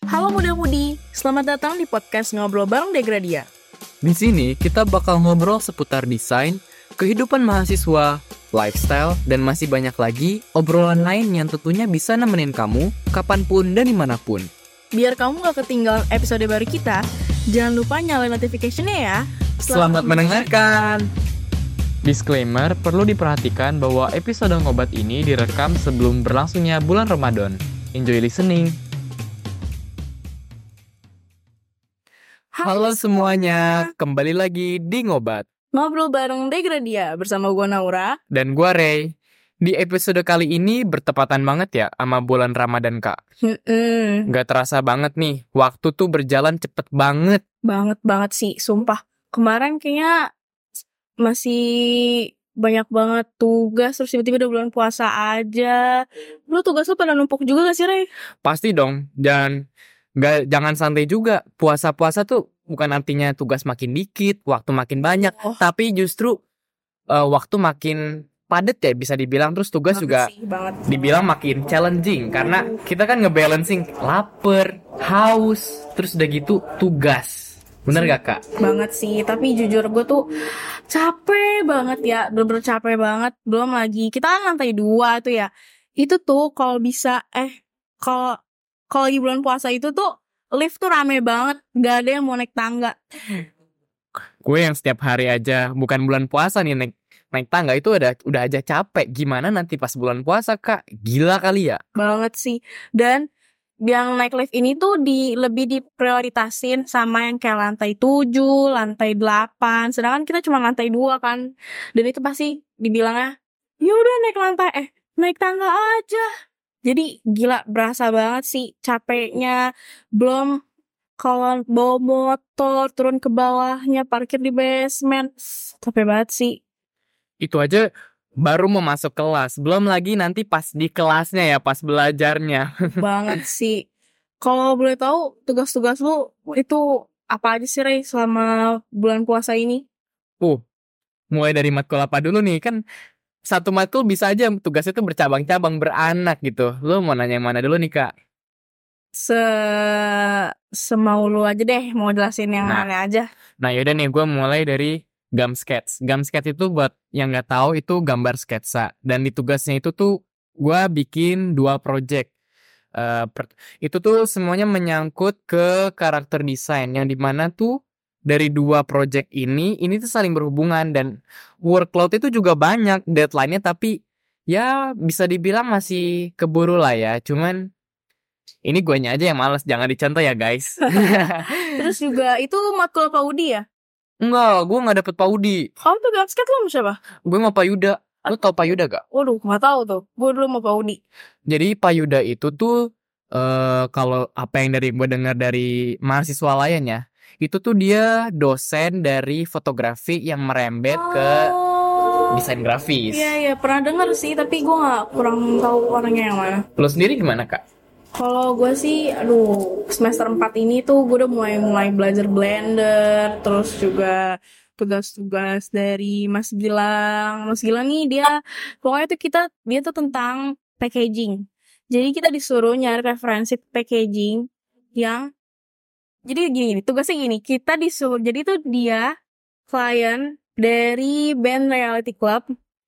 Halo muda-mudi, selamat datang di podcast Ngobrol Bareng Degradia. Di sini kita bakal ngobrol seputar desain, kehidupan mahasiswa, lifestyle, dan masih banyak lagi obrolan lain yang tentunya bisa nemenin kamu kapanpun dan dimanapun. Biar kamu gak ketinggalan episode baru kita, jangan lupa nyalain notification-nya ya. Selamat mendengarkan! Disclaimer, perlu diperhatikan bahwa episode ngobat ini direkam sebelum berlangsungnya bulan Ramadan. Enjoy listening! Halo semuanya, kembali lagi di Ngobat. Ngobrol Bareng Degradia bersama gue Naura. Dan gue Ray. Di episode kali ini bertepatan banget ya sama bulan Ramadan, Kak. Gak terasa banget nih, waktu tuh berjalan cepet banget. Banget sih, sumpah. Kemarin kayaknya masih banyak banget tugas, terus tiba-tiba udah bulan puasa aja. Lu tugas lu pada numpuk juga gak sih, Ray? Pasti dong, dan jangan santai juga. Puasa-puasa tuh bukan artinya tugas makin dikit, waktu makin banyak, tapi justru waktu makin padat ya bisa dibilang. Terus tugas juga dibilang makin challenging karena kita kan ngebalancing lapar, haus, terus udah gitu tugas. Bener gak, Kak? Banget sih, tapi jujur gue tuh capek banget ya, bener-bener capek banget. Belum lagi kita kan lantai 2 tuh ya. Itu tuh kalau bisa kalau lagi bulan puasa itu tuh lift tuh rame banget, gak ada yang mau naik tangga. Gue yang setiap hari aja bukan bulan puasa nih naik tangga itu udah aja capek. Gimana nanti pas bulan puasa, Kak? Gila kali ya? Banget sih. Dan yang naik lift ini tuh lebih diprioritasin sama yang kayak lantai 7, lantai 8. Sedangkan kita cuma lantai 2 kan. Dan itu pasti dibilangnya, yaudah naik tangga aja. Jadi gila, berasa banget sih capeknya. Belum kalau bawa motor turun ke bawahnya, parkir di basement, capek banget sih. Itu aja baru mau masuk kelas. Belum lagi nanti pas di kelasnya ya, pas belajarnya. Banget sih. Kalau boleh tahu tugas-tugas lu itu apa aja sih, Ray, selama bulan puasa ini? Mulai dari matkul apa dulu nih? Kan satu matkul bisa aja tugasnya tuh bercabang-cabang, beranak gitu. Lu mau nanya yang mana dulu nih, Kak? Semau lu aja deh, mau jelasin yang mana aja. Nah yaudah nih, gue mulai dari gum sketch. Gum sketch itu buat yang nggak tahu itu gambar sketsa. Dan di tugasnya itu tuh gue bikin 2 project. Itu tuh semuanya menyangkut ke karakter desain, yang dimana tuh dari 2 project ini tuh saling berhubungan dan workload itu juga banyak, deadline-nya, tapi ya bisa dibilang masih keburu lah ya. Cuman ini guanya aja yang malas, jangan dicontoh ya guys. Terus juga itu matkul Pak Udi ya? Enggak, gue gak dapet Pak Udi. Kamu tuh basket lu sama siapa? Gue mau Pak Yuda. Lu tau Pak Yuda gak? Waduh, gak tahu tuh. Gue dulu mau Pak Udi. Jadi Pak Yuda itu tuh kalau apa yang gue dengar dari mahasiswa lain ya, itu tuh dia dosen dari fotografi yang merembet ke desain grafis. Iya, pernah dengar sih, tapi gue kurang tahu orangnya yang mana. Lo sendiri gimana, Kak? Kalau gue sih, semester 4 ini tuh gue udah mulai belajar Blender, terus juga tugas-tugas dari Mas Gilang. Mas Gilang nih pokoknya tuh dia tuh tentang packaging. Jadi kita disuruh nyari referensi packaging jadi gini, tugasnya gini, kita disuruh, jadi tuh dia klien dari band Reality Club.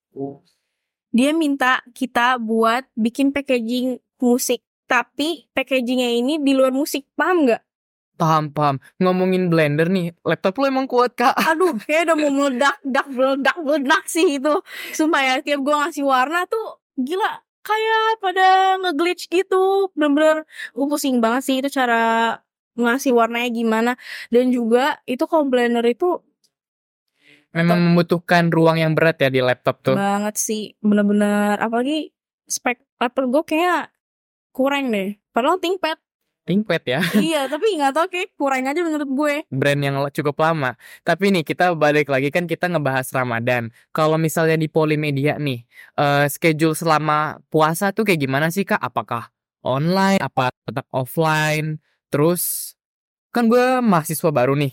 Dia minta kita buat bikin packaging musik, tapi packagingnya ini di luar musik, paham nggak? Paham. Ngomongin Blender nih, laptop lu emang kuat, Kak? Aduh, kayak udah mau meledak sih itu. Sumpah ya, tiap gue ngasih warna tuh gila, kayak pada nge-glitch gitu. Bener-bener gue pusing banget sih itu cara ngasih warnanya gimana. Dan juga itu kalau Blender itu memang membutuhkan ruang yang berat ya di laptop tuh. Banget sih, bener-bener. Apalagi spek laptop gue kayak kurang deh. Padahal ThinkPad ya. Iya, tapi gak tau, kayak kurang aja menurut gue. Brand yang cukup lama. Tapi nih kita balik lagi, kan kita ngebahas Ramadan. Kalau misalnya di Polimedia nih, schedule selama puasa tuh kayak gimana sih, Kak? Apakah online, apa tetap offline? Terus kan gue mahasiswa baru nih.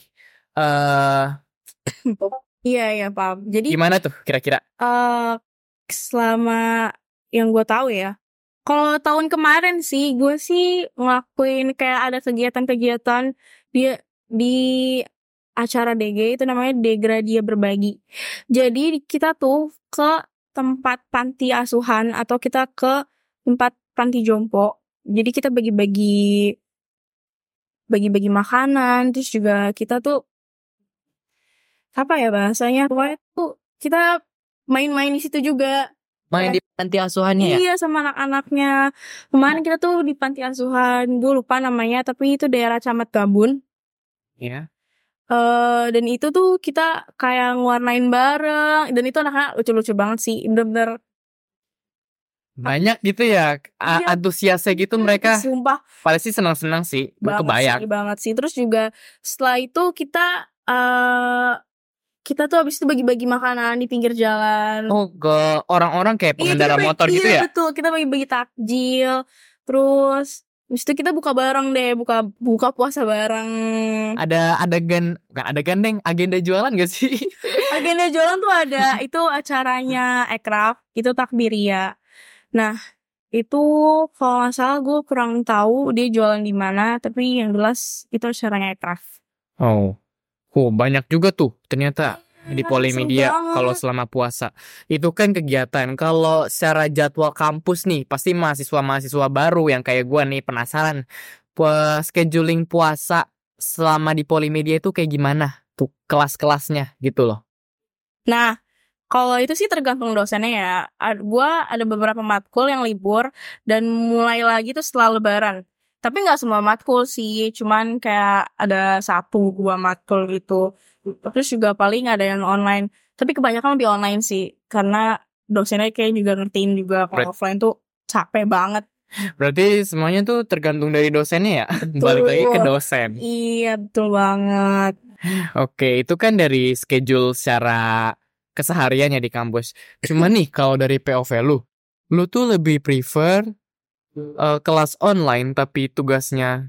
Iya, paham. Jadi Gimana tuh kira-kira? selama yang gue tahu ya, Kalau tahun kemarin sih, gue sih ngelakuin kayak ada kegiatan-kegiatan di acara DG itu namanya Degradia Berbagi. Jadi kita tuh ke tempat panti asuhan atau kita ke tempat panti jompo. Jadi kita bagi-bagi makanan, terus juga kita tuh apa ya bahasanya? Pokoknya tuh kita main-main di situ juga. Main di panti asuhannya ya? Iya, sama anak-anaknya. Kemarin kita tuh di panti asuhan, gue lupa namanya, tapi itu daerah Camat Gambun. Iya. Dan itu tuh kita kayak ngewarnain bareng, dan itu anak-anak lucu-lucu banget sih, bener-bener. Banyak gitu ya, Iya. antusiasnya gitu mereka. Sumpah Pada sih senang-senang sih, gue kebayang. banget sih. Terus juga setelah itu kita tuh abis itu bagi-bagi makanan di pinggir jalan. Oh, ke orang-orang kayak pengendara motor gitu ya? Iya betul, kita bagi-bagi takjil. Terus abis itu kita buka bareng deh, buka puasa bareng. Ada adegan, bukan adegan deng, agenda jualan gak sih? Agenda jualan tuh ada, itu acaranya Ekraf, itu Takbiria. Nah, itu kalau nggak salah gue kurang tahu dia jualan di mana, tapi yang jelas itu acaranya Ekraf. Oh, banyak juga tuh ternyata di Polimedia kalau selama puasa. Itu kan kegiatan. Kalau secara jadwal kampus nih, pasti mahasiswa-mahasiswa baru yang kayak gue nih penasaran. Scheduling puasa selama di Polimedia itu kayak gimana? Tuh kelas-kelasnya gitu loh. Nah, kalau itu sih tergantung dosennya ya. Gue ada beberapa matkul yang libur dan mulai lagi tuh setelah lebaran. Tapi nggak semua matkul sih, cuman kayak ada 1-2 matkul gitu. Terus juga paling ada yang online. Tapi kebanyakan lebih online sih, karena dosennya kayak juga ngertiin juga kalau offline tuh capek banget. Berarti semuanya tuh tergantung dari dosennya ya? Balik lagi ke dosen. Iya, betul banget. Oke, itu kan dari schedule secara kesehariannya di kampus. Cuma nih kalau dari POV lu tuh lebih prefer kelas online tapi tugasnya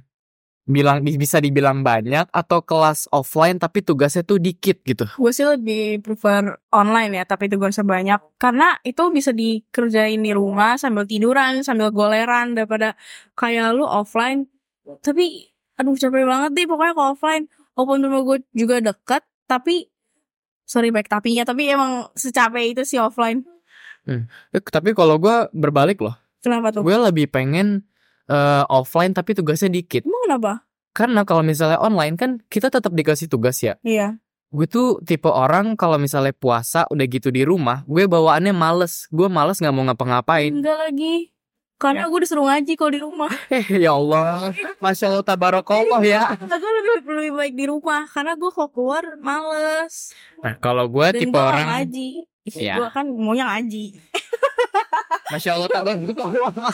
bisa dibilang banyak, atau kelas offline tapi tugasnya tuh dikit gitu? Gue sih lebih prefer online ya, tapi tugasnya banyak. Karena itu bisa dikerjain di rumah sambil tiduran, sambil goleran, daripada kayak lu offline. Tapi, aduh capek banget deh pokoknya kalau offline. Walaupun rumah gue juga deket, tapi, sorry baik tapinya, tapi emang secapek itu sih offline. Tapi kalau gue berbalik loh. Kenapa tuh? Gue lebih pengen offline tapi tugasnya dikit. Emang kenapa? Karena kalau misalnya online kan kita tetap dikasih tugas ya. Iya. Gue tuh tipe orang kalau misalnya puasa udah gitu di rumah, gue bawaannya males. Gue males gak mau ngapa-ngapain. Enggak lagi. Karena gue disuruh ngaji kalau di rumah. Ya Allah, Masya Allah tabarakallah ya. Aku lebih baik di rumah. Karena gue kalau keluar males. Nah kalau gue Dan tipe gue orang ngaji. Ya. Gue kan maunya ngaji. Masya Allah tabarakallah.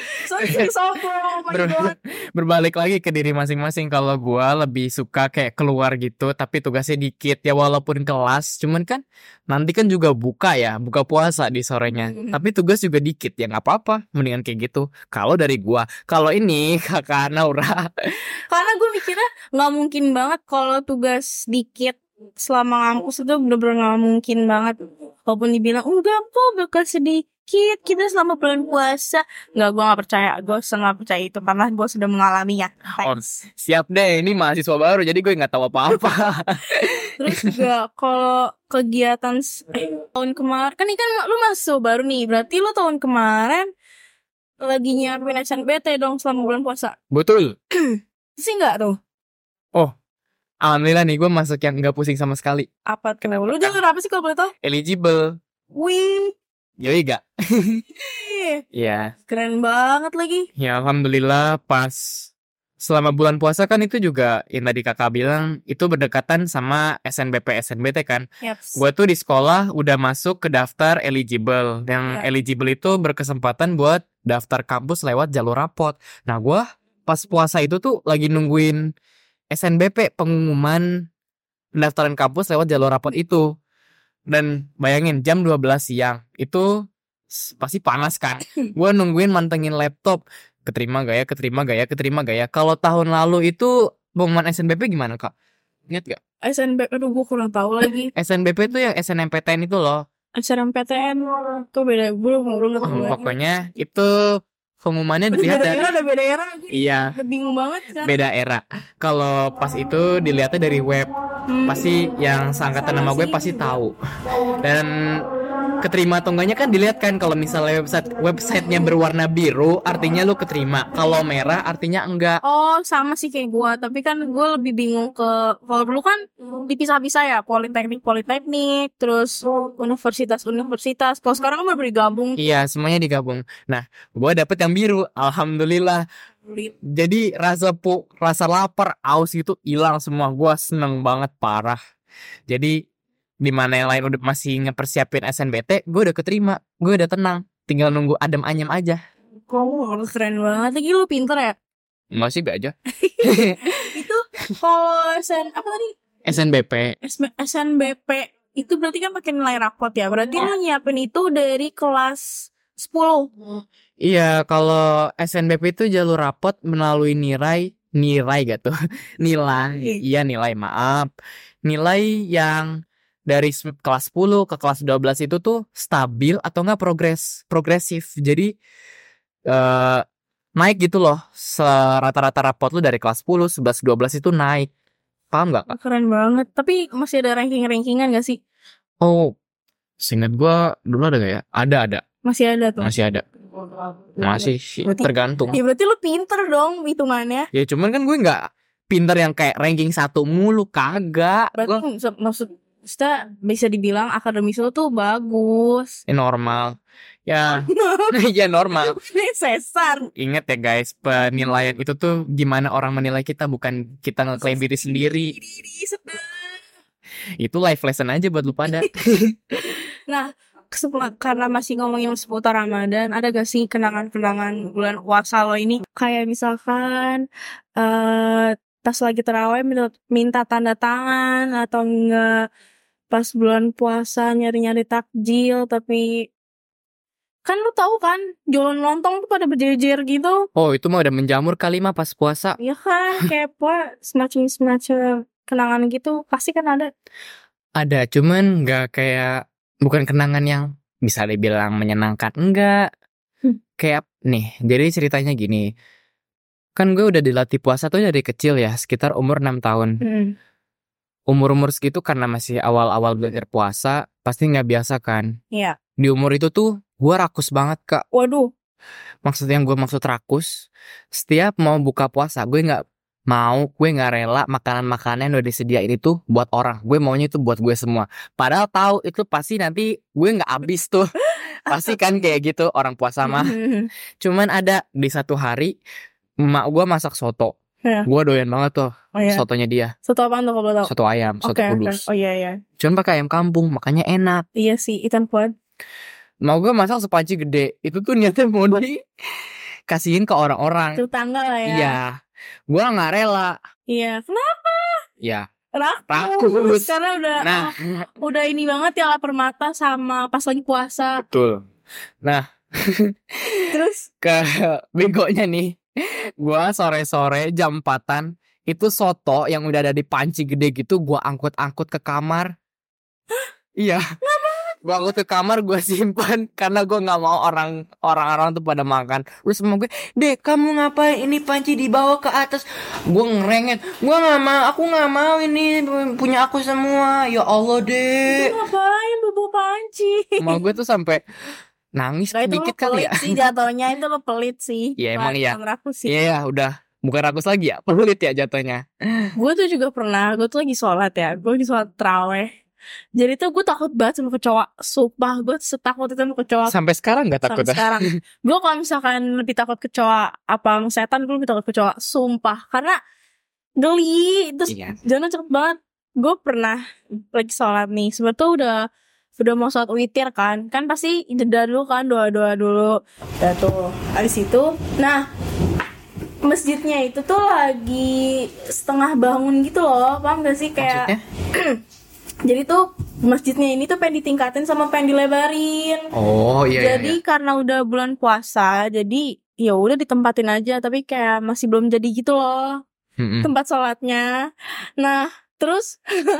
Sombong, Berbalik lagi ke diri masing-masing. Kalau gue lebih suka kayak keluar gitu, tapi tugasnya dikit ya, walaupun kelas. Cuman kan nanti kan juga buka puasa di sorenya. Tapi tugas juga dikit ya, nggak apa-apa. Mendingan kayak gitu. Kalau dari gue, kalau ini kakak Naura. Karena gue mikirnya nggak mungkin banget kalau tugas dikit selama ngampus itu bener-bener nggak mungkin banget. Walaupun dibilang enggak kok bakal sedikit kita selama bulan puasa, nggak, gue nggak percaya. Gue sangat percaya itu karena gue sudah mengalaminya. Oh, siap deh, ini mahasiswa baru jadi gue nggak tahu apa-apa. Terus juga kalau kegiatan tahun kemarin kan ini kan lu mahasiswa baru nih, berarti lu tahun kemarin lagi nyiapin SNBT dong selama bulan puasa. Betul. Sih nggak tuh? Oh, alhamdulillah nih gue masuk yang nggak pusing sama sekali. Apa kenapa? Lu jalur apa sih kalau boleh tahu? Eligible. Wih. Yoi gak? Ya. Keren banget lagi. Ya alhamdulillah pas selama bulan puasa kan itu juga yang tadi kakak bilang itu berdekatan sama SNBP SNBT kan. Yes. Gue tuh di sekolah udah masuk ke daftar eligible. Yang eligible itu berkesempatan buat daftar kampus lewat jalur rapot. Nah gue pas puasa itu tuh lagi nungguin SNBP, pengumuman pendaftaran kampus lewat jalur rapot itu. Dan bayangin jam 12 siang itu pasti panas kan. Gue nungguin mantengin laptop. Keterima gak ya? Kalau tahun lalu itu pengumuman SNBP gimana kak? Ingat gak? SNBP, aduh gue kurang tahu lagi. SNBP itu yang SNMPTN itu loh. SNMPTN tuh beda. Belum. Pokoknya itu pengumumannya dilihat dari beda era. iya, Udah bingung banget kan. beda era. Kalau pas itu dilihatnya dari web, pasti yang seangkatan sama gue pasti tahu. Dan keterima atau enggaknya kan dilihat kan, kalau misalnya websitenya berwarna biru artinya lu keterima, kalau merah artinya enggak. Oh, sama sih kayak gua, tapi kan gue lebih bingung kalau dulu kan dipisah-pisah ya, politeknik, terus universitas. Kalau sekarang kan baru digabung. Iya, semuanya digabung. Nah, gue dapet yang biru, alhamdulillah. Jadi rasa lapar, aus itu hilang semua. Gue seneng banget parah. Jadi di mana yang lain udah masih ngepersiapin SNBT, gue udah keterima, gue udah tenang, tinggal nunggu adem ayem aja. Kamu keren banget, lagi lu pinter ya. Enggak sih, be aja. Itu kalau apa tadi? SNBP. SNBP itu berarti kan pakai nilai rapot ya. Berarti lu nyiapin itu dari kelas 10. Iya, kalau SNBP itu jalur rapot melalui nilai gak tuh? Nilai, iya nilai, maaf. Nilai yang dari kelas 10 ke kelas 12 itu tuh stabil atau enggak progresif. Jadi naik gitu loh. Rata-rata rapot lu dari kelas 10, 11, 12 itu naik. Paham gak, Kak? Keren banget. Tapi masih ada ranking-rankingan gak sih? Oh, seingat gua dulu ada gak ya? Ada. Masih ada tuh. Masih ada. Masih sih, tergantung. Ya berarti lu pinter dong hitungannya. Ya cuman kan gue gak pinter yang kayak ranking 1 mulu, kagak. Berarti maksudnya bisa dibilang akademis lu tuh bagus. Normal. Ya. Ya normal. Sesar. Ingat ya guys, penilaian itu tuh gimana orang menilai kita, bukan kita ngeklaim diri sendiri. Itu life lesson aja buat lu pada. Nah, karena masih ngomongin seputar Ramadan, ada gak sih kenangan-kenangan bulan puasa lo ini? Kayak misalkan pas lagi tarawih minta tanda tangan, atau enggak pas bulan puasa nyari-nyari takjil, tapi kan lu tahu kan jualan lontong tuh pada berjejer gitu. Oh, itu mah udah menjamur kali mah pas puasa. Iya kan, kayak semacam kenangan gitu pasti kan ada. Ada, cuman nggak kayak, bukan kenangan yang bisa dibilang menyenangkan, enggak. Kayak nih, jadi ceritanya gini. Kan gue udah dilatih puasa tuh dari kecil ya, sekitar umur 6 tahun. Umur-umur segitu karena masih awal-awal belajar puasa, pasti nggak biasa kan. Iya. Di umur itu tuh gue rakus banget, Kak. Waduh. Maksud rakus, setiap mau buka puasa gue nggak rela makanan-makanan yang udah disediain itu buat orang. Gue maunya itu buat gue semua. Padahal tahu itu pasti nanti gue nggak habis tuh. Pasti kan kayak gitu orang puasa mah. Cuman ada di satu hari emak gue masak soto. Ya. Gue doyan banget tuh sotonya dia. Soto apaan tuh kalau tahu? Soto ayam, soto kudus. Oh iya. Cuman pakai ayam kampung, makanya enak. Iya sih, ikan kuat. Mau gue masak sepanci gede. Itu tuh niatnya mau dikasihin ke orang-orang. Tetangga lah ya. Iya. Gue gak rela. Iya. Kenapa? Ya. Rakus. Karena udah ini banget ya, lapar mata sama pas lagi puasa. Betul. Nah. Terus ke begonya nih. Gue sore-sore jam 4-an. Itu soto yang udah ada di panci gede gitu, gue angkut-angkut ke kamar. Iya. Gue angkut ke kamar, gue simpan karena gue nggak mau orang-orang tuh pada makan. Terus sama gue, Dek, kamu ngapain ini panci dibawa ke atas? Gue ngerenget, aku nggak mau ini punya aku semua. Ya Allah, Dek. Ngapain bawa panci? Mau gue tuh sampai nangis dikit kali ya. Sih jatuhnya itu lo pelit sih. Iya emang iya. Rakus sih. Iya udah. Bukan rakus lagi ya, pelit ya jatuhnya. Gue tuh juga pernah, gue tuh lagi sholat ya. Gue lagi sholat tarawih. Jadi tuh gue takut banget sama kecoa. Sumpah gue setakut itu sama kecoa. Sampai sekarang gak takut? Sampai sekarang. Gue kalau misalkan lebih takut kecoa apa setan, gue lebih takut kecoa. Sumpah. Karena geli. Terus jangan cepet banget. Gue pernah lagi sholat nih. Sebetulnya udah mau sholat witir kan. Kan pasti jeda dulu kan. Doa-doa dulu. Udah tuh. Habis itu. Nah. Masjidnya itu tuh lagi setengah bangun gitu loh. Paham gak sih? Kayak jadi tuh masjidnya ini tuh pengen ditingkatin sama pengen dilebarin. Oh iya. Jadi karena udah bulan puasa, jadi ya udah ditempatin aja, tapi kayak masih belum jadi gitu loh tempat sholatnya. Nah terus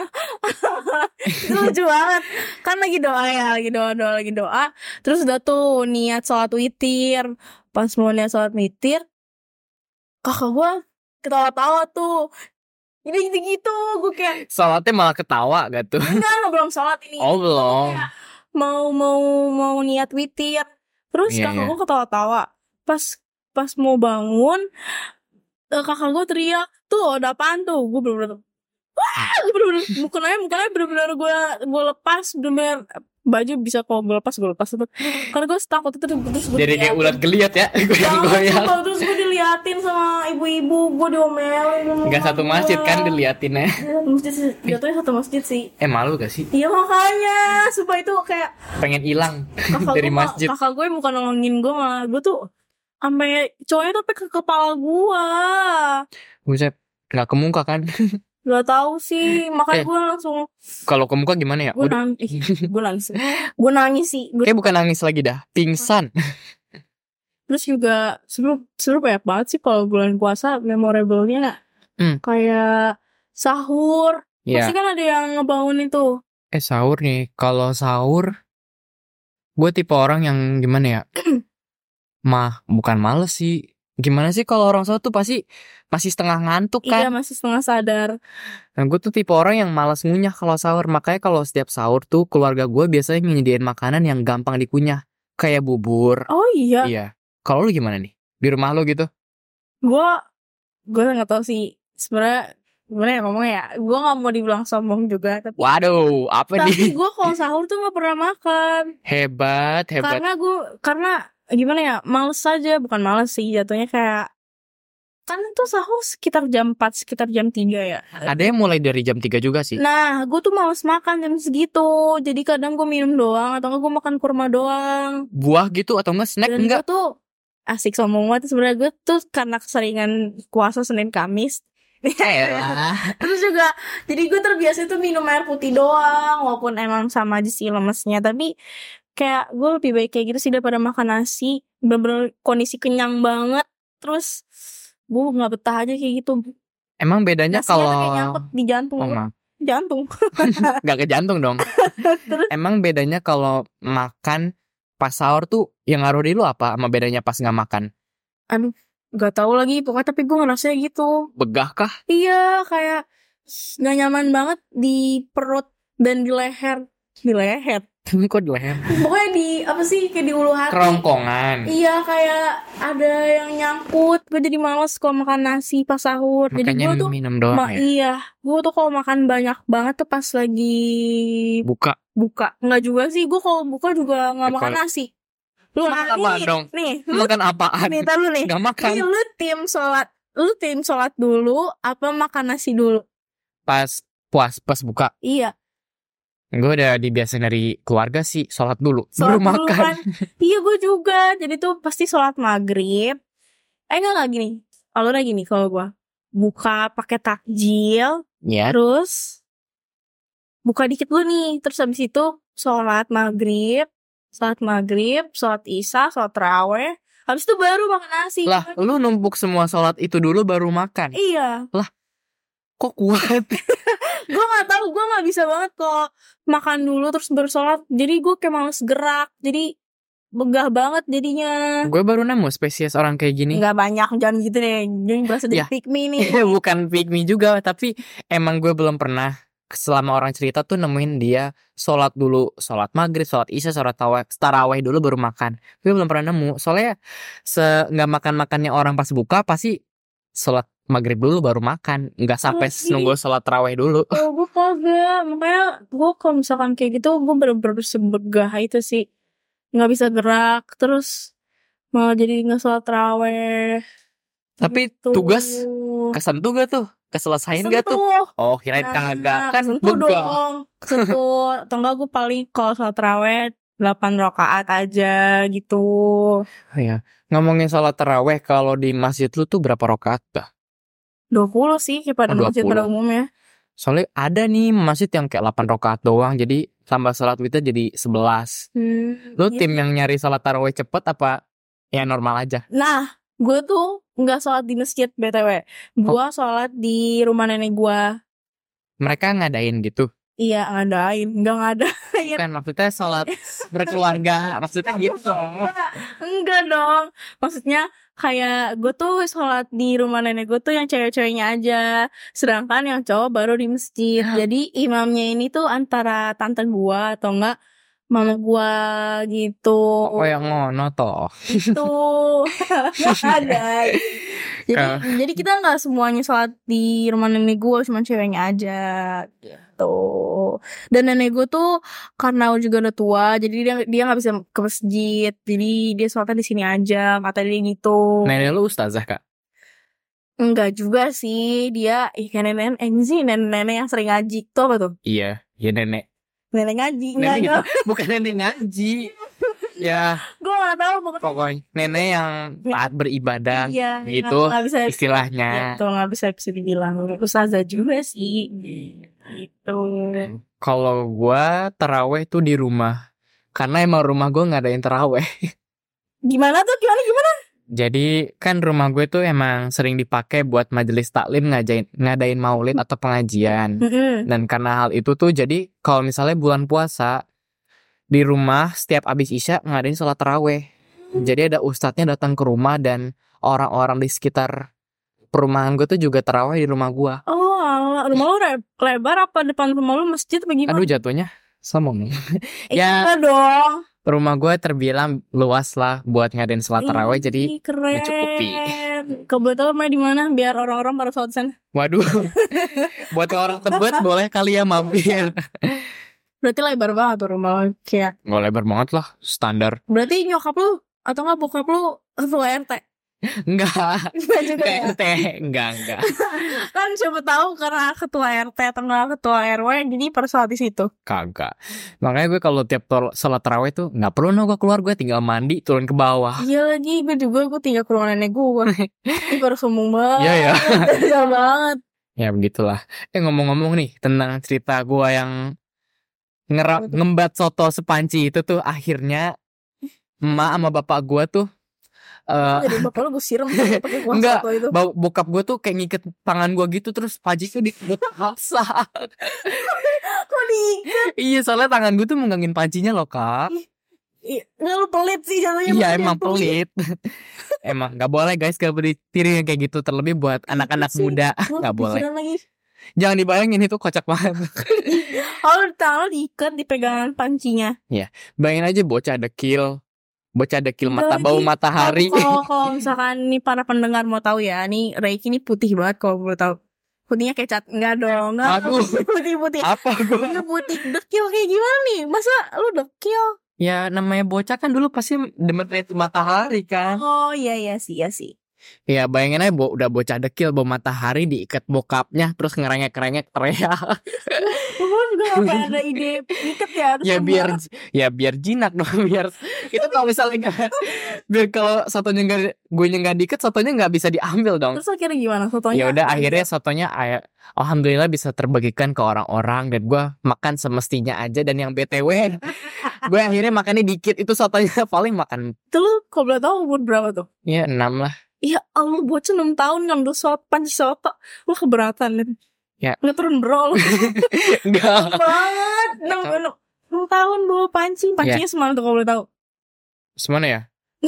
itu lucu banget. Kan lagi doa ya, lagi doa. Terus udah tuh niat sholat witir. pas mau niat sholat witir, kakak gue ketawa-tawa tuh. Ini gitu-gitu, gue kayak Sholatnya malah ketawa gak tuh? enggak belum sholat ini. Oh belum. Kayak mau niat witir. Terus Iya, kakak iya. gue ketawa-tawa. Pas mau bangun, kakak gue teriak, tuh ada apaan tuh? Gue bener-bener mukanya bener-bener gue lepas, bener-bener baju bisa kalau gue lepas itu karena gue takut itu. Terus gue Jadi kayak ulat geliat ya, goyang-goyang. terus gue diliatin sama ibu-ibu, gue diomelin sama Gak satu masjid kan diliatinnya. masjid sih, jatuhnya satu masjid sih. Malu gak sih? Iya makanya supaya itu kayak Pengen hilang dari masjid. kakak gue bukan nolongin gue, malah gue tuh sampai cowoknya tuh sampai ke kepala gue. Buset, gak ke muka kan? Gak tahu sih, makanya gue langsung Kalau ke muka gimana ya? gue nangis sih. Kayak bukan nangis lagi dah, pingsan. Terus juga seru banyak banget sih kalau bulan puasa, memorable-nya kayak sahur. Iya. Pasti kan ada yang ngebangunin tuh. Sahur nih, kalau sahur gue tipe orang yang gimana ya? Bukan males sih. Gimana sih kalau orang sahur tuh pasti masih setengah ngantuk kan? Iya, masih setengah sadar. Nah, gue tuh tipe orang yang malas ngunyah kalau sahur. Makanya kalau setiap sahur tuh keluarga gue biasanya nyediain makanan yang gampang dikunyah. Kayak bubur. Oh iya. Iya. Kalau lu gimana nih? Di rumah lu gitu? Gue gak tahu sih. Sebenarnya gimana ya ngomongnya ya? Gue gak mau dibilang sombong juga. Waduh, apa tapi nih? gue kalau sahur tuh gak pernah makan. Hebat. Karena gimana ya, males aja. Bukan males sih, jatuhnya kayak kan itu sahur sekitar jam 4, sekitar jam 3 ya. Ada yang mulai dari jam 3 juga sih. Nah, gue tuh males makan jam segitu. Jadi kadang gue minum doang, atau gue makan kurma doang. Buah gitu atau enggak snack? Dan Enggak. gue tuh asik sombong banget sebenarnya. Gue tuh karena keseringan puasa Senin Kamis. Terus juga jadi gue terbiasa tuh minum air putih doang, walaupun emang sama aja sih lemesnya, tapi kayak gue lebih baik kayak gitu sih daripada makan nasi. Bener-bener kondisi kenyang banget, terus gue nggak betah aja kayak gitu. Emang bedanya Nasinya kalau tuh kayak nyangkut di jantung. Jantung. Gak ke jantung dong. Terus Emang bedanya kalau makan pas sahur tuh yang ngaruh di lu apa sama bedanya pas nggak makan? aduh, gak tahu lagi pokoknya, tapi gue ngerasanya gitu. Begah kah? Iya, kayak gak nyaman banget di perut dan di leher. Di leher. Kok di leher? Pokoknya di apa sih, kayak di ulu hati. Kerongkongan. Iya, kayak ada yang nyangkut. Gue jadi males kalau makan nasi pas sahur. Makanya jadi gue tuh minum doang ya? Iya, gue tuh kalau makan banyak banget tuh pas lagi Buka. Enggak juga sih, gue kalau buka juga gak makan Kalau- nasi. Lu Makan apaan dong? Nih, Makan apaan? nih, tar lu nih. Gak makan. Nih, lu tim sholat dulu apa makan nasi dulu? Pas buka. Iya, Gue udah dibiasain dari keluarga sih, sholat dulu sholat baru dulu makan. kan. Iya, gue juga. Jadi tuh pasti sholat maghrib. Enggak gini. Alurnya gini kalau gue buka pakai takjil, Ya. terus buka dikit dulu nih. Terus habis itu sholat maghrib, sholat isya, sholat taraweh. Habis itu baru makan nasi. Lah, lu numpuk semua sholat itu dulu baru makan. Iya. Kok kuat? Gue gak tahu, gue gak bisa banget kalau makan dulu terus baru sholat. Jadi gue kayak males gerak. Jadi begah banget jadinya. Gue baru nemu spesies orang kayak gini. Gak banyak, jangan gitu deh. Jadi berasa dari Ya. pick me nih. Bukan pick me juga, tapi emang gue belum pernah selama orang cerita tuh nemuin dia sholat dulu, sholat maghrib, sholat isya, sholat taraweh dulu baru makan. Gue belum pernah nemu. Soalnya nggak makan-makannya orang pas buka pasti sholat maghrib dulu baru makan, nggak sampai nunggu sholat taraweh dulu. Oh, gue kagak. Makanya gue kalau misalkan kayak gitu, gue bener-bener sebegah itu sih. Gak bisa gerak, terus malah jadi gak sholat taraweh. Tapi Gitu. tugas kesentuh gak tuh? Keselesain gak tuh? Oh, kirain kagak. Kan kesentuh begah. dong. Kesentuh. Atau enggak gue paling kalau sholat taraweh 8 rakaat aja gitu. Oh, ya. Ngomongin sholat taraweh, kalau di masjid lu tuh berapa rakaat dah? 20 sih kayak pada masjid 20. pada umumnya. Soalnya ada nih masjid yang kayak 8 rakaat doang, jadi tambah sholat witir jadi 11. Lu Iya. tim yang nyari sholat taraweh cepet apa ya normal aja? Nah, gue tuh gak sholat di masjid BTW. Gue sholat di rumah nenek gue. Mereka ngadain gitu. Iya, ngadain. Gak ngada. Bukan, maksudnya sholat berkeluarga, maksudnya gitu. Enggak dong. Maksudnya kayak gue tuh sholat di rumah nenek gue tuh yang cewek-ceweknya aja. Sedangkan yang cowok baru di masjid. Jadi imamnya ini tuh antara tante gue atau enggak mama gue gitu. Oh yang ngono toh. Itu ada. Jadi kita nggak semuanya sholat di rumah nenek gue, cuma ceweknya aja gitu. Dan nenek gue tuh karena juga udah tua, jadi dia nggak bisa ke masjid, jadi dia sholatnya di sini aja, kata dia gitu. Nenek lu ustazah kak? Enggak juga sih, dia nenek ini sih nenek yang sering ngaji tuh apa tuh? Iya nenek. Nenek ngaji, Nenek enggak. bukan nenek ngaji. Ya Gue nggak tahu pokoknya nenek yang taat beribadah Iya, gitu nggak bisa istilahnya. gitu, nggak bisa dibilang ustazah juga sih gitu. Kalau gua taraweh tuh di rumah, karena emang rumah gua ngadain taraweh. Gimana tuh? Gimana? Jadi kan rumah gue tuh emang sering dipakai buat majelis taklim ngadain maulid atau pengajian. Dan karena hal itu tuh jadi kalau misalnya bulan puasa di rumah setiap abis isya ngadain sholat taraweh. Jadi ada ustadznya datang ke rumah dan orang-orang di sekitar perumahan gue tuh juga taraweh di rumah gue. Oh, rumah lu lebar apa depan rumah lu masjid apa gimana? Aduh jatuhnya sombong. Ya dong. Rumah gue terbilang luas lah buat ngadain sholat taraweh, jadi keren. mencukupi. Kebetulan rumah di mana biar orang-orang pada sholat sana. Waduh, buat orang Tebet boleh kali ya mampir. Berarti lebar banget tuh rumah lu, kayak. Nggak lebar banget lah, standar. Berarti nyokap lu atau nggak bokap lu ketua RT? Enggak, juga ya? RT, enggak. Kan siapa tahu karena ketua RT atau nggak ketua RW jadi pada sholat di situ. Kagak. Makanya gue kalau tiap sholat tarawih tuh nggak perlu gue keluar, gue tinggal mandi turun ke bawah. Iya lagi, gue tinggal ke ruangan nenek gue. Ini baru sombong banget. Iya ya. Iya banget. Ya begitulah. Ngomong-ngomong nih tentang cerita gue yang ngembat soto sepanci itu tuh, akhirnya emak sama bapak gue tuh jadi bapak lu gue siram pakai kuah enggak, soto itu. Bokap gue tuh kayak ngiket tangan gue gitu, terus paji tuh diikat basah. Kok diikat? Iya, soalnya tangan gue tuh menggangin pancinya loh kak. Nggak, lu pelit sih jatuhnya. Iya emang pelit. Emang nggak boleh guys, gak boleh ditiru kayak gitu, terlebih buat anak-anak muda nggak boleh. Lagi. Jangan dibayangin, itu kocak banget. Oh, tangan lu diikat di pegangan pancinya. Iya, bayangin aja bocah dekil mata bau matahari. Kalau misalkan nih para pendengar mau tahu ya, nih Reiki ini putih banget kalau mau tahu. Putihnya kayak cat, enggak dong, enggak. Aduh, putih. Apa gue? Enggak putih, dekil kayak gimana nih? Masa lu dekil? Ya namanya bocah kan dulu pasti demen matahari kan. Oh iya sih. Ya bayangin aja udah bocah dekil bawa matahari diikat bokapnya terus ngerengek-ngerengek teriak. Gue juga gak ada ide ikat ya. Biar jinak dong, biar itu kalau misalnya biar kalau sotonya gue nggak diikat, sotonya nggak bisa diambil dong. Terus akhirnya gimana sotonya? Ya udah akhirnya sotonya alhamdulillah bisa terbagikan ke orang-orang dan gue makan semestinya aja. Dan yang BTW gue akhirnya makannya dikit, itu sotonya paling makan. Itu lu kalau boleh tahu umur berapa tuh? Ya 6 lah. Ya Allah, bocah 6 tahun ngambil panci soto. Lu keberatan kan? Ya. Nggak turun bro. Enggak banget. 6 tahun bawa panci. Pancinya semana tuh kalau boleh tahu? Semana ya?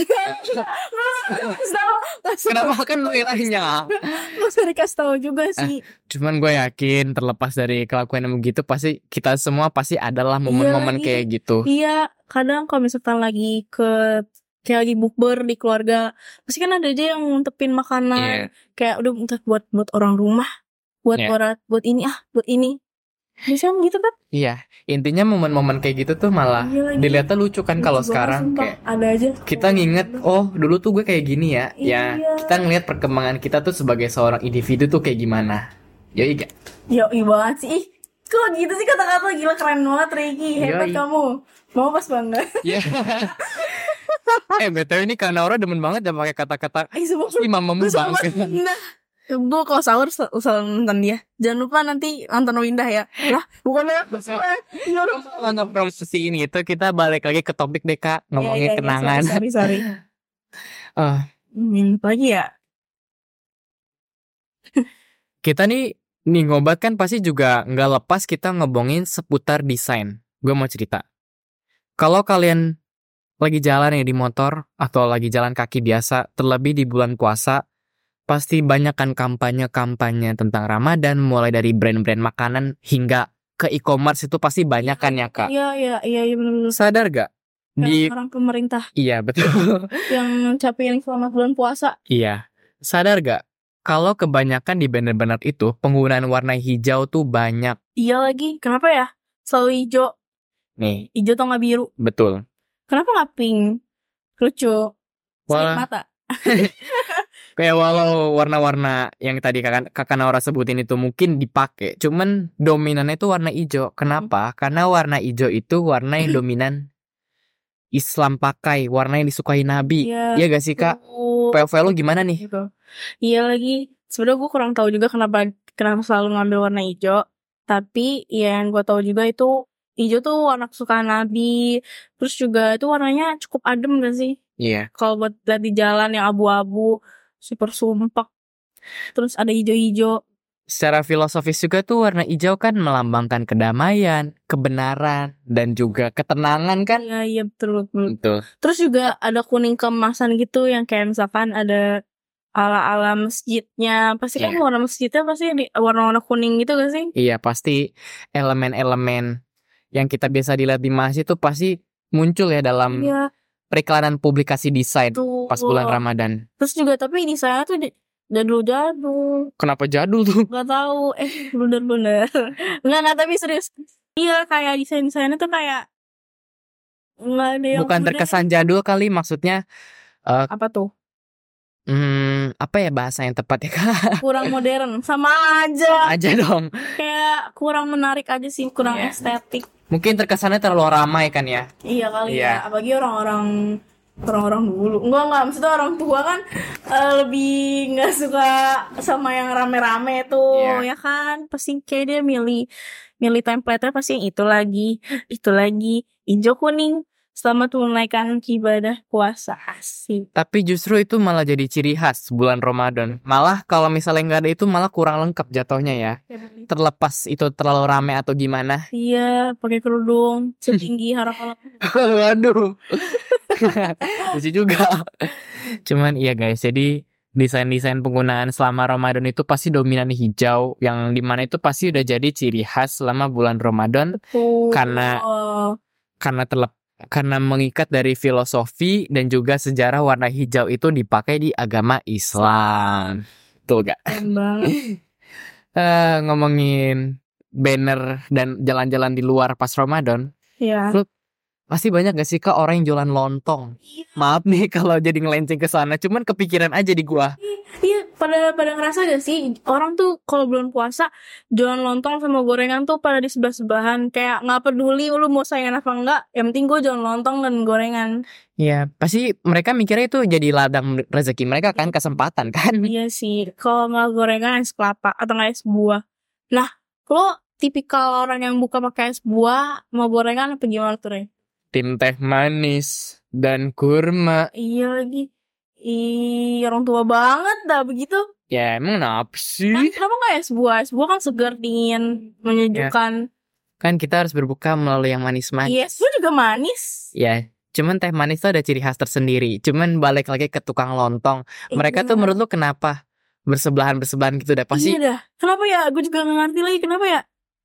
Kenapa kan lu ilahnya? Gak usah dikasih tahu juga sih. Cuman gue yakin terlepas dari kelakuan yang begitu, pasti kita semua pasti adalah momen-momen kayak gitu. Iya, kadang kalau misalkan lagi kayak lagi bukber di keluarga, pasti kan ada aja yang nguntepin makanan. Kayak udah minta buat orang rumah, buat ini. Biasanya gitu kan? Iya, intinya momen-momen kayak gitu tuh malah dilihatnya lucu kan kalau sekarang. Kayak ada aja. Kita nginget, oh dulu tuh gue kayak gini ya. Iya. Ya kita ngelihat perkembangan kita tuh sebagai seorang individu tuh kayak gimana. Yoi banget sih. Kok gitu sih kata-kata, gila keren banget Reiki, hebat kamu. Mau pas banget. Iya. BTW ini Kak Naura demen banget ya pakai kata-kata mamamu banget. Nah, gue kalau sahur selalu nonton dia. Jangan lupa nanti nonton Windah ya. Lah, bukan ya? Nonton promosi ini itu kita balik lagi ke topik deh Kak, ngomongin kenangan. Sorry. Lagi ya. Kita nih ngobat kan pasti juga nggak lepas kita ngomongin seputar desain. gue mau cerita. Kalau kalian lagi jalan ya di motor atau lagi jalan kaki biasa, terlebih di bulan puasa, pasti banyak kan kampanye-kampanye tentang Ramadan, mulai dari brand-brand makanan hingga ke e-commerce itu pasti banyak kan ya Kak. Iya benar-benar. Sadar gak? Orang pemerintah Iya betul. yang capain selama bulan puasa. Iya. Sadar gak? Kalau kebanyakan di banner-banner itu penggunaan warna hijau tuh banyak. Iya lagi. Kenapa ya? Selalu hijau. Nih, Hijau atau nggak biru? betul. Kenapa nggak pink? Lucu. Sakit mata. Kayak walau warna-warna yang tadi kakak Naura sebutin itu mungkin dipakai, cuman dominannya itu warna hijau. Kenapa? Karena warna hijau itu warna yang dominan Islam pakai, warna yang disukai Nabi. Iya gak sih Kak? POV lu gimana nih? Gitu. Iya lagi. Sebenarnya gue kurang tahu juga kenapa selalu ngambil warna hijau. Tapi yang gue tahu juga itu hijau tuh warna kesukaan Nabi. Terus juga itu warnanya cukup adem gak sih? Iya. Kalau buat lihat di jalan yang abu-abu, super sumpek. Terus ada hijau-hijau. Secara filosofis juga tuh warna hijau kan melambangkan kedamaian, kebenaran, dan juga ketenangan kan? Iya betul. Betul. Terus juga ada kuning keemasan gitu yang kayak misalkan ada ala-ala masjidnya. Pasti kan warna masjidnya pasti warna-warna kuning gitu gak sih? Iya pasti elemen-elemen yang kita biasa dilihat di masjid tuh pasti muncul ya dalam periklanan publikasi desain pas bulan Ramadan. Terus juga tapi desainnya tuh jadul-jadul. Kenapa jadul tuh? Gak tahu. Bener-bener. Enggak tapi serius. Iya kayak desain-desainnya tuh kayak nggak ada yang bukan terkesan jadul kali, maksudnya apa tuh? Apa ya bahasa yang tepat ya Kak? Kurang modern. Sama aja dong. Kayak kurang menarik aja sih, kurang estetik. Mungkin terkesannya terlalu ramai kan ya? Iya kali ya. Apalagi orang-orang dulu. Enggak maksudnya orang tua kan lebih nggak suka sama yang rame-rame tuh, ya kan? Pasti kayak dia milih template-nya pasti yang itu lagi, hijau kuning. Selamat menunaikan ibadah puasa. Asik. Tapi justru itu malah jadi ciri khas bulan Ramadan. Malah kalau misalnya nggak ada itu malah kurang lengkap jatuhnya ya. Terlepas itu terlalu rame atau gimana. Iya, pakai kerudung setinggi harapan. Waduh. Lucu juga. Cuman iya guys, jadi desain-desain penggunaan selama Ramadan itu pasti dominan hijau, yang dimana itu pasti udah jadi ciri khas selama bulan Ramadan. Karena mengikat dari filosofi dan juga sejarah warna hijau itu dipakai di agama Islam. Betul gak? Ngomongin banner dan jalan-jalan di luar pas Ramadan. Iya. Pasti banyak gak sih Kak orang yang jualan lontong? Maaf nih kalau jadi ngelenceng ke sana, cuman kepikiran aja di gua. Iya, pada ngerasa gak sih orang tuh kalau bulan puasa jualan lontong sama gorengan tuh pada di sebelah-sebelahan, kayak nggak peduli lu mau saingan apa enggak, yang penting gue jualan lontong dan gorengan. Iya, pasti mereka mikirnya itu jadi ladang rezeki mereka kan, kesempatan kan. Iya sih, kalau nggak gorengan es kelapa atau nggak es buah. Nah, lo tipikal orang yang buka pakai es buah sama gorengan apa gimana tuh, Re? Tim teh manis dan kurma. Iya lagi. Orang tua banget dah begitu. Ya emang kenapa sih? Kenapa gak es buah? Es buah kan segar, dingin, menyejukkan. Kan kita harus berbuka melalui yang manis-manis. Iya, es buah juga manis. Ya, cuman teh manis tuh ada ciri khas tersendiri. Cuman balik lagi ke tukang lontong. Mereka tuh menurut lu kenapa bersebelahan gitu dah? Pasti. Iya dah. Kenapa ya? Gue juga gak ngerti lagi kenapa ya?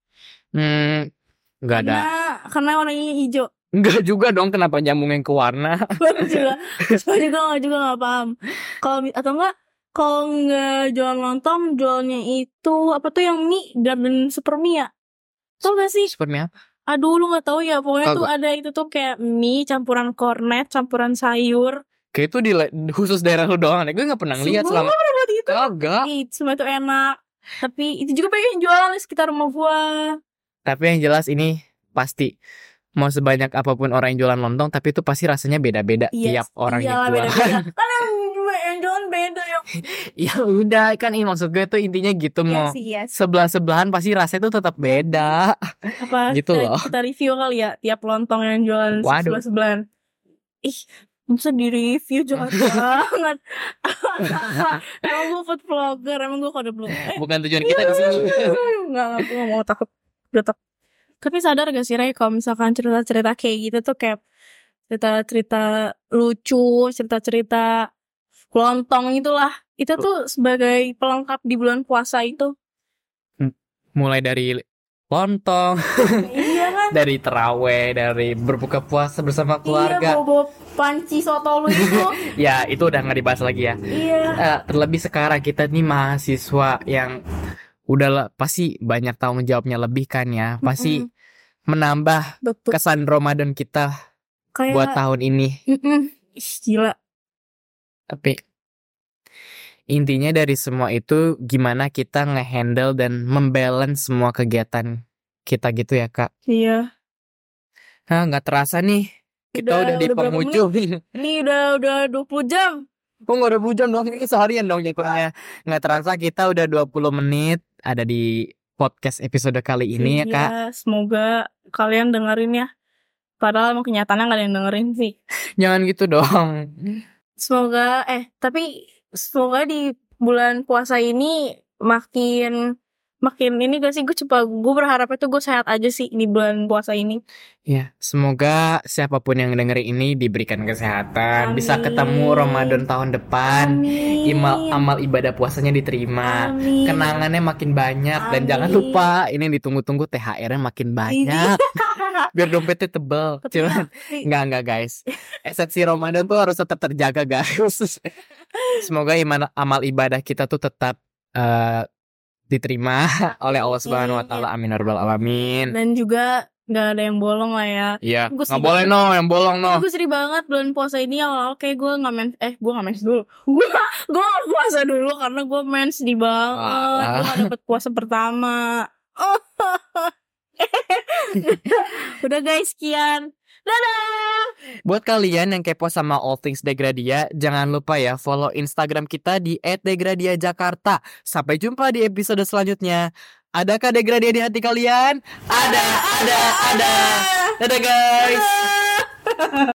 Nggak ada. Karena warnanya hijau. Enggak juga dong, kenapa nyambungin ke warna? Gue juga gak paham. Atau enggak, kalau nggak jualan lontong, jualnya itu apa tuh yang mie Garden Super Mie ya? Tau gak sih? Super Mie apa? Aduh, lu nggak tahu ya? Pokoknya tuh ada itu tuh kayak mie campuran kornet, campuran sayur. Kayak itu khusus daerah lu doang. Gue nggak pernah lihat selama. Kagak. Semua itu enak. Tapi itu juga pengen jualan di sekitar rumah gua. Tapi yang jelas ini pasti. Mau sebanyak apapun orang yang jualan lontong, tapi itu pasti rasanya beda-beda tiap orang yang jualan. Beda-beda. Kan yang jualan beda ya. Ya udah, kan ini maksud gue tuh intinya gitu. Mau sebelah-sebelahan pasti rasanya tuh tetap beda. Apa? Gitu loh. Kita review kali ya tiap lontong yang jualan sebelah-sebelahan. Bisa di review jahat banget. Emang gue food vlogger, emang gue kode blogger. Bukan tujuan kita di sini. Enggak mau takut. Udah takut. Tapi sadar gak sih Ray, kalau misalkan cerita-cerita kayak gitu tuh kayak cerita-cerita lucu, cerita-cerita kelontong itulah. Itu tuh sebagai pelengkap di bulan puasa itu. Mulai dari lontong, Iya kan? dari terawih, dari berbuka puasa bersama keluarga. Iya, bawa panci soto lu itu. Ya, itu udah nggak dibahas lagi ya. Iya. Terlebih sekarang kita nih mahasiswa yang udah pasti banyak tanggung jawabnya lebih kan ya. Pasti menambah Betul. kesan Ramadan kita Kayak buat tahun ini. Ih, gila. Tapi intinya dari semua itu gimana kita ngehandle dan membalance semua kegiatan kita gitu ya Kak. Iya. Nggak terasa nih kita udah di berapa penghujung. Ini udah 20 jam. Kok nggak udah hujan dong? Ini seharian dong jatuhnya. Nggak terasa kita udah 20 menit ada di podcast episode kali ini ya Kak. Iya, semoga kalian dengerin ya. Padahal emang kenyataannya gak ada yang dengerin sih. Jangan gitu dong. Semoga semoga di bulan puasa ini makin ini gak sih, gue berharapnya tuh gue sehat aja sih di bulan puasa ini. Ya, semoga siapapun yang dengerin ini diberikan kesehatan, Amin. bisa ketemu Ramadan tahun depan, amal ibadah puasanya diterima, Amin. kenangannya makin banyak. Dan Amin. jangan lupa ini ditunggu-tunggu THR-nya makin banyak, biar dompetnya tebal. Cuman enggak guys, esensi Ramadan tuh harus tetap terjaga guys. Semoga amal ibadah kita tuh tetap diterima oleh Allah Subhanahu Wa Taala. Amin ya rabbal alamin. Dan juga nggak ada yang bolong lah ya. Iya, nggak boleh yang bolong Gue sedih banget bulan puasa ini awal-awal kayak gue nggak mens dulu. Gue nggak puasa dulu karena gue mens sedih banget. Gue nggak dapet puasa pertama. Udah guys, sekian. Dadah. Buat kalian yang kepo sama All Things Degradia, jangan lupa ya follow Instagram kita di @degradiajakarta. Sampai jumpa di episode selanjutnya. Adakah Degradia di hati kalian? Ada. Dadah guys.